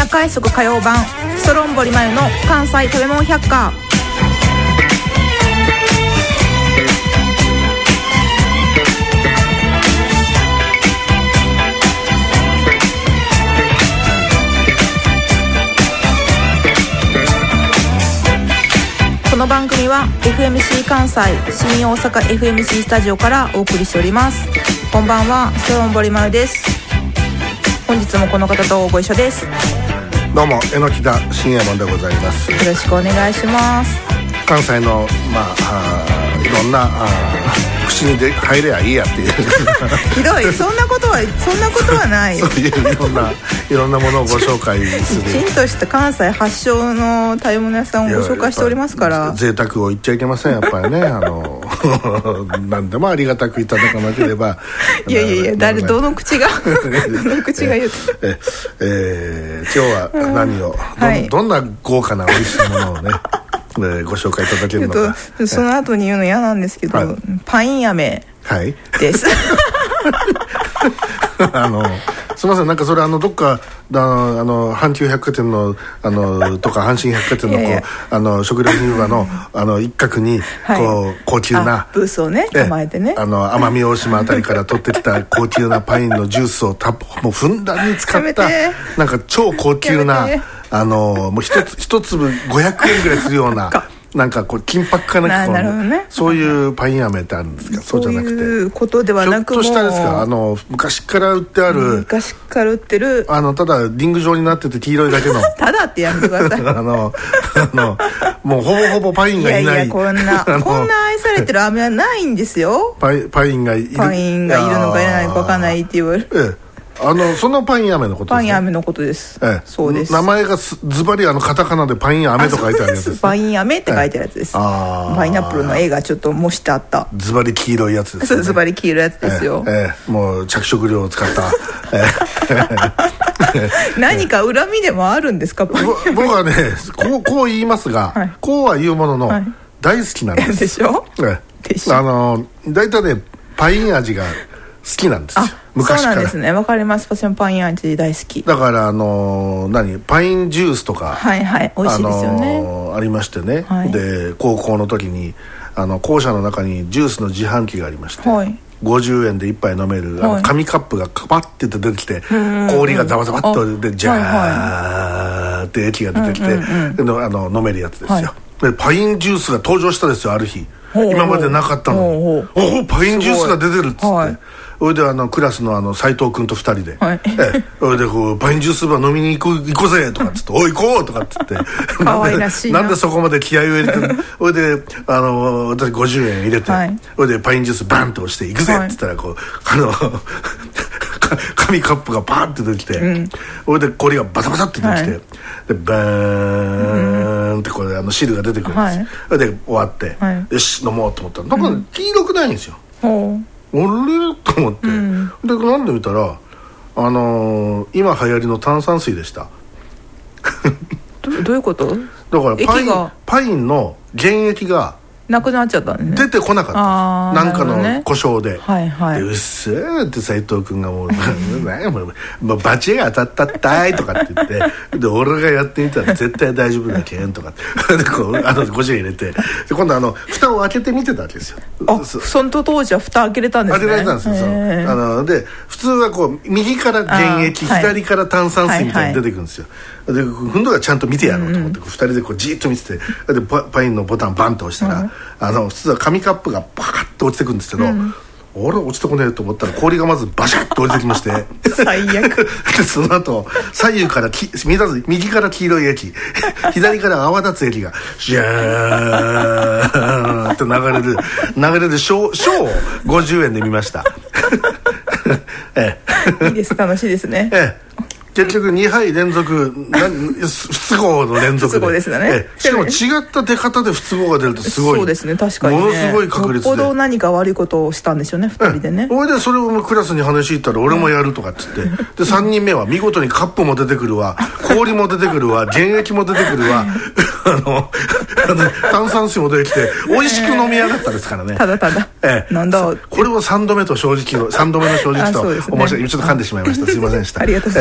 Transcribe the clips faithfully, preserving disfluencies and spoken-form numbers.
夜会食火曜版ストロンボリマユの関西食べ物百科。この番組は エフエムシー 関西新大阪 エフエムシー スタジオからお送りしております。こんばんは、ストロンボリマユです。本日もこの方とご一緒です。 どうも、榎田信也門でございます。 よろしくお願いします。 関西のまあ、あいろんなあ口にで入ればいいやっていうひどい、そんなことはそんなことはないそういういろんないろんなものをご紹介するきちんとした関西発祥の食べ物屋さんをご紹介しておりますから。 贅沢を言っちゃいけません、やっぱりねあの何でもありがたくいただかなければいやいやいや、誰どの口がどの口が言うてええー、今日は何を、うんはい、ど, どんな豪華な美味しいものをねね、ご紹介いただけるのか。 その後に言うの嫌なんですけど、はい、パイン飴です、 はい、あのすみません、なんかそれあのどっかあの阪急百貨店のあのとか阪神百貨店のこういやいやあの食料品売り場のあの一角にこう、はい、高級なブースをね構えてね、 あの奄美大島あたりから取ってきた高級なパインのジュースをたもうふんだんに使ったなんか超高級なあのもう一つ一粒ごひゃくえんぐらいするようななんかこう金箔かなんかこう、ね、そういうパイン飴ってあるんですか。そうじゃなくて、そういうことではなく、 ひょっとしたですか、あの昔から売ってある、 昔から売ってるあのただリング状になってて黄色いだけのただってやめてくださいあのあのもうほぼほぼパインがいない、いやいや、 こんなこんな愛されてる飴はないんですよ。 パイ、パインがいるパインがいるのかいないのか分かんないって言われる。 ええ、あのそのパイン飴のことですね。 パイン飴のことです、ええ、そうです。 名前がズバリあのカタカナでパイン飴と書いてあるやつです、ね、 パイン飴って書いてあるやつです、ええ、あパイナップルの絵がちょっと模してあったズバリ黄色いやつですね。 ズバリ黄色いやつですよ、 ええええ、もう着色料を使った、ええ、何か恨みでもあるんですか。僕はねこう、こう言いますが、はい、こうは言うものの、はい、大好きなんですでしょ、 ええ、でしょ。あの大体ねパイン味が好きなんですよ、昔から。そうなんですね、わかります。私もパイン味大好きだから、あのー、何パインジュースとか、 はいはい、美味しいですよね、 あのー、ありましてね、はい、で高校の時にあの校舎の中にジュースの自販機がありまして、はい、ごじゅうえんで一杯飲める、はい、あの紙カップがカパッて出てきて、氷がザバザバっと出てジャーって液が出てきて、うんうんうん、あの飲めるやつですよ、はい、でパインジュースが登場したですよ、ある日。今までなかったのに、おおパインジュースが出てるっつって、はい、それであのクラスのあの斉藤君とふたりで、はい、えそれでこうパインジュースバー飲みに行こう、行こうぜとかっつっておい行こうとかっつってかわいらしいな。 なんでそこまで気合を入れてるそれであの私ごじゅうえん入れて、はい、それでパインジュースバンと押して行くぜっつったらこう、はい、あの紙カップがバーンって出てきて、うん、それで氷がバサバサって出てきて、はい、でバーンってこれあの汁が出てくるんですよ、はい、それで終わって、はい、よし飲もうと思ったらなんか黄色くないんですよ、うん、あれと思って、うん、でなんで見たらあのー、今流行りの炭酸水でしたど, どういうこと？ だからパイン、パインの原液がなくなっちゃったんね。 出てこなかった。なんかの故障で、 はいはい、 でうっせーって斉藤君がもう何もうバチが当たったったいとかって言ってで俺がやってみたら絶対大丈夫だけんとかでこうあのごじゅうえん入れてで今度あの蓋を開けてみてたわけですよ。 あ、その当時は蓋開けれたんですね。 開けられたんですよ。そうあので普通はこう右から原液、左から炭酸水みたいに出てくるんですよ。で今度はちゃんと見てやろうと思って、うんうん、ふたりでこうじーっと見ててで パ, パインのボタンバンと押したら、うん、あの普通は紙カップがパカッと落ちてくるんですけど、うん、俺落ちてこねえと思ったら氷がまずバシャッと落ちてきまして最悪でその後左右からき右から黄色い液左から泡立つ液がシャーって流れる流れるショー、ショーをごじゅうえんで見ましたええ、いいです、楽しいですね。 ええ、結局にはい連続不都合の連続で不都合ですね、 ええ、しかも違った出方で不都合が出るとすごいそうですね、確かにね、 ものすごい確率でよっぽど何か悪いことをしたんでしょうね、ふたりでね。 それでそれをクラスに話しいったら俺もやるとかっつってでさんにんめは見事にカップも出てくるわ氷も出てくるわ原液も出てくるわあの炭酸水も出てきて美味しく飲み上がったですからね、 ただただ、 ええ、 なんだこれをさんどめと正直のさんどめの正直と面白い、ね、ちょっと噛んでしまいました、すいませんでしたありがとうございます、 え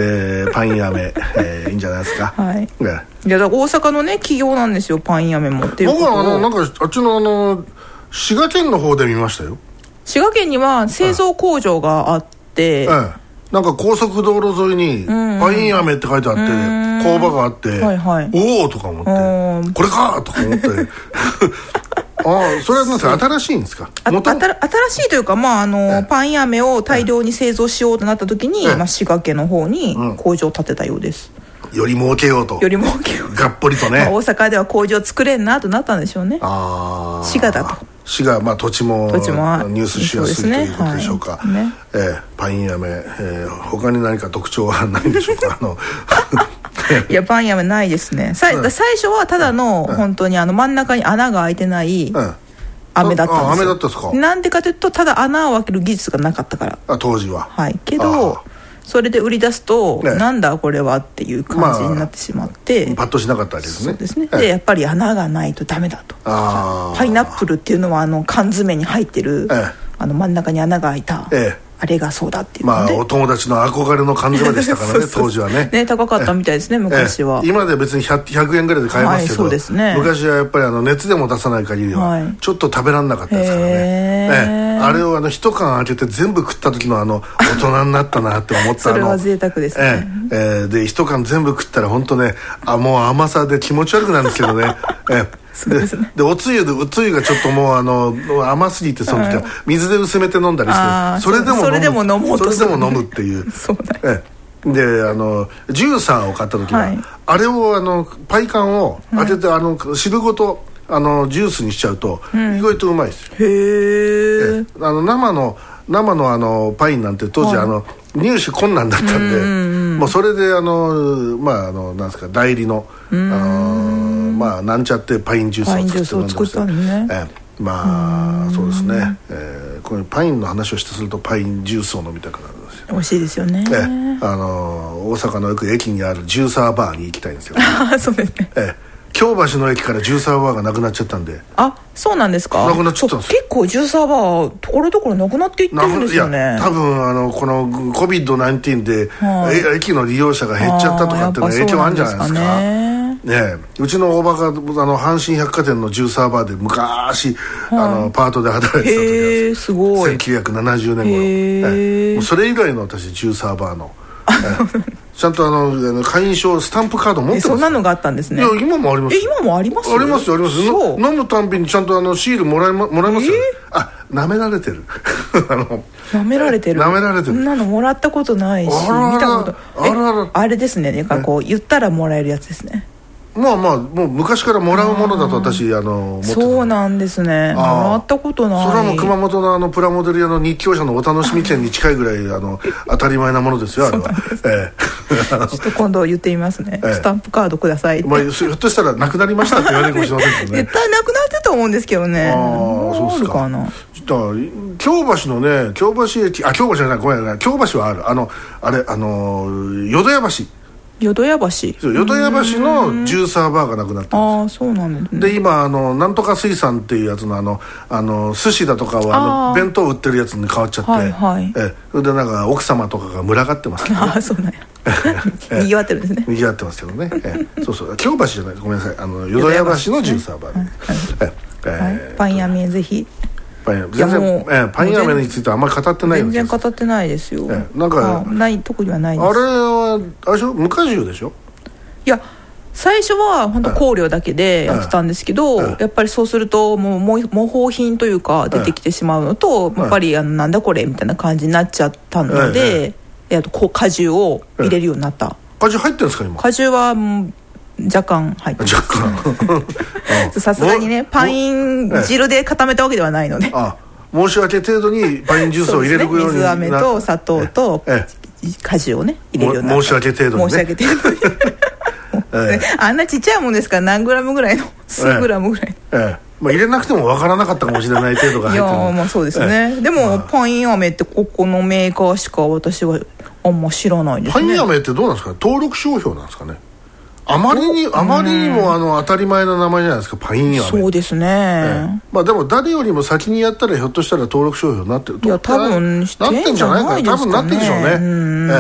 えー、パイン飴、えー、いいんじゃないですか。 はい、 ね、 いやだから大阪のね企業なんですよ、パイン飴もっていうことを。 僕はあのなんかあっちのあの滋賀県の方で見ましたよ。 滋賀県には製造工場があって、ええ、 なんか高速道路沿いにパイン飴って書いてあって、工場があって、はいはい、おおとか思って、これかとか思ってああ、それはなんですか、新しいんですか。 あた新しいというか、まああのパイン飴を大量に製造しようとなった時に、まあ、滋賀県の方に工場を建てたようです、 うん、より儲けようと。 より儲けようがっぽりとね、 まあ、大阪では工場作れんなとなったんでしょうね。 あ滋賀だと。 滋賀、まあ土地もニュースしやすいということでしょうか。ね、えー、パイン飴、えー、他に何か特徴はないんでしょうか。あのいやパン飴ないですね。さ、うん、最初はただの、うん、本当にあの真ん中に穴が開いてない、うん、飴だったんですよ。 飴だったんですか。 なんでかというと、ただ穴を開ける技術がなかったから。 あ、当時は。 はい。けどそれで売り出すと、ね、なんだこれはっていう感じになってしまって、まあ、 パッとしなかったわけですね。 そうですね。でやっぱり穴がないとダメだと。あ、パイナップルっていうのはあの缶詰に入ってる、ええ、あの真ん中に穴が開いた、ええ、あれがそうだっていうので、 まあお友達の憧れの缶詰でしたからね。そうそうそう、当時はね。 ね、高かったみたいですね、昔は。 今では別に ひゃく, ひゃくえんぐらいで買えますけど、はい、そうですね、昔はやっぱりあの熱でも出さない限りは、はい、ちょっと食べられなかったですからね。ね、あれをあの一缶開けて全部食った時のあの大人になったなって思った。 それは贅沢ですね。 えええー、で一缶全部食ったら本当ね、あ、もう甘さで気持ち悪くなるんですけどね。ええそうですね、で, でおつゆでおつゆがちょっともうあの甘すぎて、その時は水で薄めて飲んだりして、それでもそれでも飲もうとする、 それでも飲むっていう。 そうだ、 ええ、であのジューサーを買った時は、はい、あれをあのパイ缶を当てて、はい、あの汁ごとあのジュースにしちゃうと、うん、意外とうまいですよ。 へえ。 あの生の生のあのパインなんて当時、はい、あの入手困難だったんで、んもうそれであのまああのなんですか、代理のあのまあなんちゃってパインジュースを作って飲んでましたね。ええ、まあそうですね、えー、これパインの話をしてするとパインジュースを飲みたくなるんですよ。 美味しいですよね。 ええ、あの大阪のよく駅にあるジューサーバーに行きたいんですよ、ね。 あ、そうですね。ええ、 京橋の駅からジューサーバーがなくなっちゃったんで。 あ、そうなんですか。 なくなっちゃったんです。 結構ジューサーバーところどころなくなっていってるんですよね。いや多分あのこの コビッドナインティーン で、はあ、駅の利用者が減っちゃったとかっていうの影響あるんじゃないですか。ね、うちの大場があの阪神百貨店のジューサーバーで昔、はあ、あのパートで働いてた時なんです。 すごい。 せんきゅうひゃくななじゅうねん頃、えもうそれ以来の私ジューサーバーのちゃんとあの会員証スタンプカード持ってます。 そんなのがあったんですね。 いや今もあります。 え今もあります。 ありますあります。飲むたんびにちゃんとあのシールもらいまもらいますよ、ね。あ、舐められてる。あの舐められてる。 舐められてる。 そんなのもらったことないし、 あらら見たこと。 あららあれですね。なんかこう言ったらもらえるやつですね。 まあまあもう昔からもらうものだと私あの持ってた。 そうなんですね。もらったことない。 それはもう熊本のあのプラモデル屋の日教者のお楽しみ券に近いぐらいあの当たり前なものですよ、あれは。ええ、ちょっと今度言ってみますね、ええ、スタンプカードくださいって、 まあ、ひょっとしたらなくなりましたって言われるかもしれませんけどね。 絶対なくなってたと思うんですけどね。 ああ、そうですか。かな。だから京橋のね、京橋駅、あ、京橋じゃない、ごめんなさい、京橋はある、あのあれあの淀屋橋、 淀屋橋、 淀屋橋のジューサーバーがなくなったんですよ。 ああ、そうなんですね。 で今あのなんとか水産っていうやつのあのあの寿司だとかはあの弁当売ってるやつに変わっちゃって、はいはい、えそれでなんか奥様とかが群がってますけど、ね、 ああ、そうなんや。にぎわってるんですね。 にぎわってますけどね。えそうそう、京橋じゃない、ごめんなさい、あの淀屋橋のジューサーバーで、ね、 はいええ、パン屋麺ぜひ。 パン全然、ええ、パン屋麺についてはあんまり語ってないよ。 全然語ってないですよ。 ええ、なんかない特にはないです。 あれはあれでしょ、無果汁でしょ。 いや最初は本当香料だけでやってたんですけど、やっぱりそうするともう模倣品というか出てきてしまうのと、やっぱりあのなんだこれみたいな感じになっちゃったので、えっとこう果汁を入れるようになった。 果汁入ってるんですか今。 果汁は若干入ってます。若干。さすがにね、パイン汁で固めたわけではないので。 あ、申し訳程度にパインジュースを入れるようにな。 水飴と砂糖と果汁をね入れるようになった。 申し訳程度にね。 申し訳程度に。ええ、あんなちっちゃいもんですから何グラムぐらいの数グラムぐらい、ええええ、まあ、入れなくても分からなかったかもしれない程度が入ってる。いやまあそうですね、ええ、でも、まあ、パイン飴ってここのメーカーしか私はあんま知らないですね。 パイン飴ってどうなんですかね、登録商標なんですかね。あまりにあまりにもあの当たり前の名前じゃないですか、パイン飴。 そうですね、ええ、 まあでも誰よりも先にやったらひょっとしたら登録商標になってると。 いや多分してんじゃないですかね。 なってんじゃないかな、多分なってるでしょうね。うん、ええ、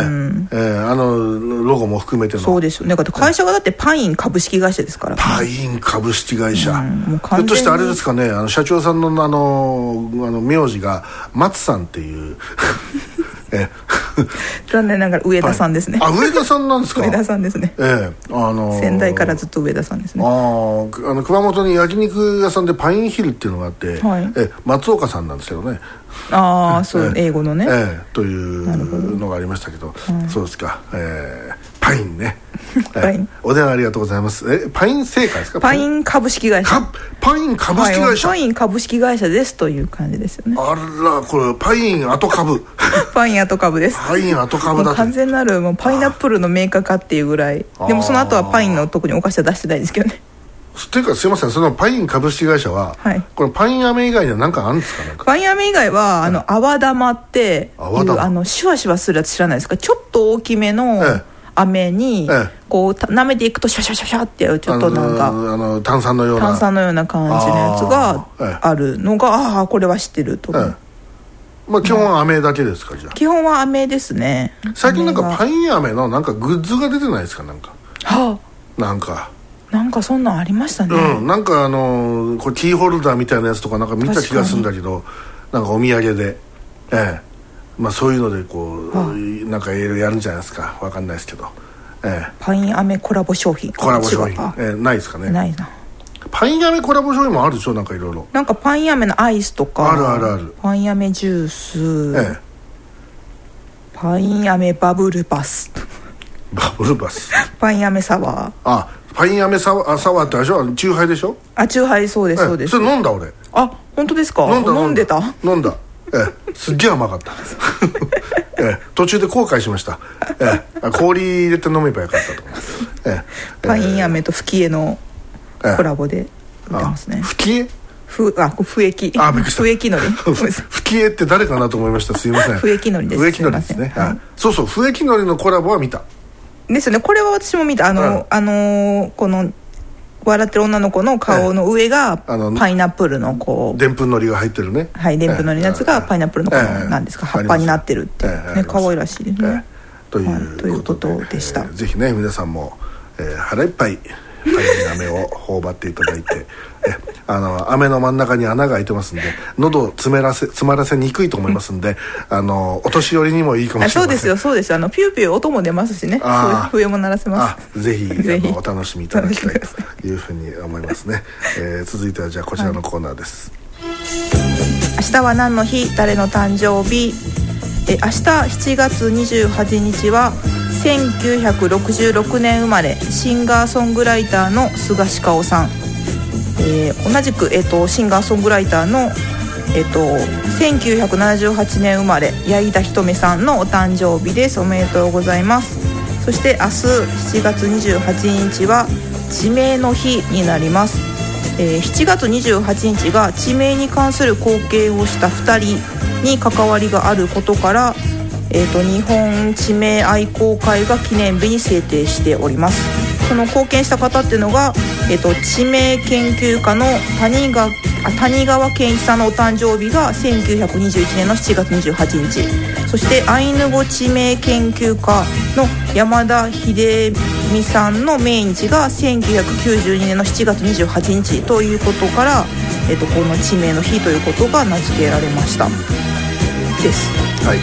ん、えー、あのロゴも含めての。 そうですよね。だって会社がだってパイン株式会社ですから、ね、 パイン株式会社、うん、もう完全にひょっとしてあれですかね、あの社長さんのあのあの名字が松さんっていうえ残念ながら上田さんですね。 あ、上田さんなんですか。 上田さんですね、 ええ、あのー、 先代からずっと上田さんですね。 ああの熊本に焼肉屋さんでパインヒルっていうのがあって、はい、え松岡さんなんですけどね。 ああ、そう、英語のね、 ええというのがありましたけど、うん、そうですか、えー、パインねパイン、お電話ありがとうございます。えパイン製菓ですか。 パイン株式会社。 パイン株式会社、 はい、パイン株式会社ですという感じですよね。 あら、これパイン後株パイン後株です。 パイン後株だと完全なるもうパイナップルのメーカーかっていうぐらい。でもその後はパインの特にお菓子は出してないですけどね。 というかすいません、そのパイン株式会社は、はい、このパイン飴以外には何かあるんですか。なんかパイン飴以外は、はい、あの泡玉っていうあのシュワシュワするやつ知らないですか。ちょっと大きめの、ええ飴にこう舐めていくとシャシャシャシャってやるちょっとなんか、あのー、あの炭酸のような炭酸のような感じのやつがあるのが、ああこれは知ってると、ええ、まあ基本は飴だけですか。じゃあ基本は飴ですね。 最近なんかパイン飴のなんかグッズが出てないですか。なんかはあなんかなんかそんなんありましたね。 うん、なんかあのー、これキーホルダーみたいなやつとかなんか見た気がするんだけど、なんかお土産でええまあそういうのでこう、はあ、なんかいろいろやるんじゃないですか。わかんないですけど、ええ、 パイン飴コラボ商品コラボ商品、ええ、ないですかね。 ないな。 パイン飴コラボ商品もあるでしょ。なんかいろいろなんかパイン飴のアイスとかあるあるある。 パイン飴ジュース、ええ、パイン飴バブルバスバブルバスパイン飴サワー。あ、 パイン飴サワー、サワーってあれでしょ。チューハイでしょ。 あ、チューハイ、そうです、そうです。 それ飲んだ俺。 あ、本当ですか。 飲んだ飲んでた飲んだ、ええ、すっげえ甘かったええ、途中で後悔しました、ええ、氷入れて飲めばよかったと思います、ええ、パイン飴と吹き絵のコラボで売ってますね。 吹き絵ふあ不液あびっくりした。 不液のり吹き絵って誰かなと思いました。すいません。 不液のりです。 不液のりですね、はい、そうそう、不液のりのコラボは見たですよね。これは私も見た。あの、うん、あのー、この笑ってる女の子の顔の上がパイナップルのこうでんぷんのりが入ってるね。 はい、でんぷんのりのやつがパイナップルのこのなんですか、葉っぱになってるっていうね、可愛らしいですね。 ということでした。ぜひね皆さんも腹いっぱいパイン飴を頬張っていただいてえあの飴の真ん中に穴が開いてますんで喉を詰めらせ詰まらせにくいと思いますんで、あのお年寄りにもいいかもしれません。 そうですよ、そうです。あのピューピュー音も出ますしね。笛も鳴らせます。 あぜひぜひお楽しみいただきたいというふうに思いますね、えー、続いてはじゃあこちらのコーナーです、 はい、明日は何の日、誰の誕生日。え明日しちがつにじゅうはちにちはせんきゅうひゃくろくじゅうろくねん生まれ、シンガーソングライターの菅氏香さん。えー、同じく、えー、とシンガーソングライターの、えー、とせんきゅうひゃくななじゅうはちねん生まれ、矢井田ひとみさんのお誕生日です。おめでとうございます。そして明日しちがつにじゅうはちにちは地名の日になります。えー、しちがつにじゅうはちにちが地名に関する貢献をしたふたりに関わりがあることから、えー、と日本地名愛好会が記念日に制定しております。その貢献した方っていうのが、えー、と地名研究家の谷川、谷川健一さんのお誕生日がせんきゅうひゃくにじゅういちねんのしちがつにじゅうはちにち、そしてアイヌ語地名研究家の山田秀美さんの命日がせんきゅうひゃくきゅうじゅうにねんのしちがつにじゅうはちにちということから、えー、とこの地名の日ということが名付けられましたです。 はい、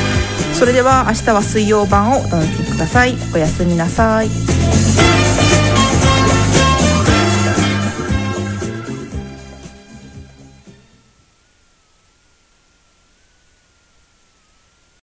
それでは明日は水曜版をお楽しみください。おやすみなさい。